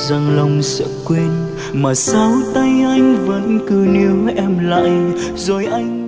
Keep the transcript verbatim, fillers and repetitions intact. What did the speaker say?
rằng lòng sẽ quên, mà sao tay anh vẫn cứ níu em lại rồi anh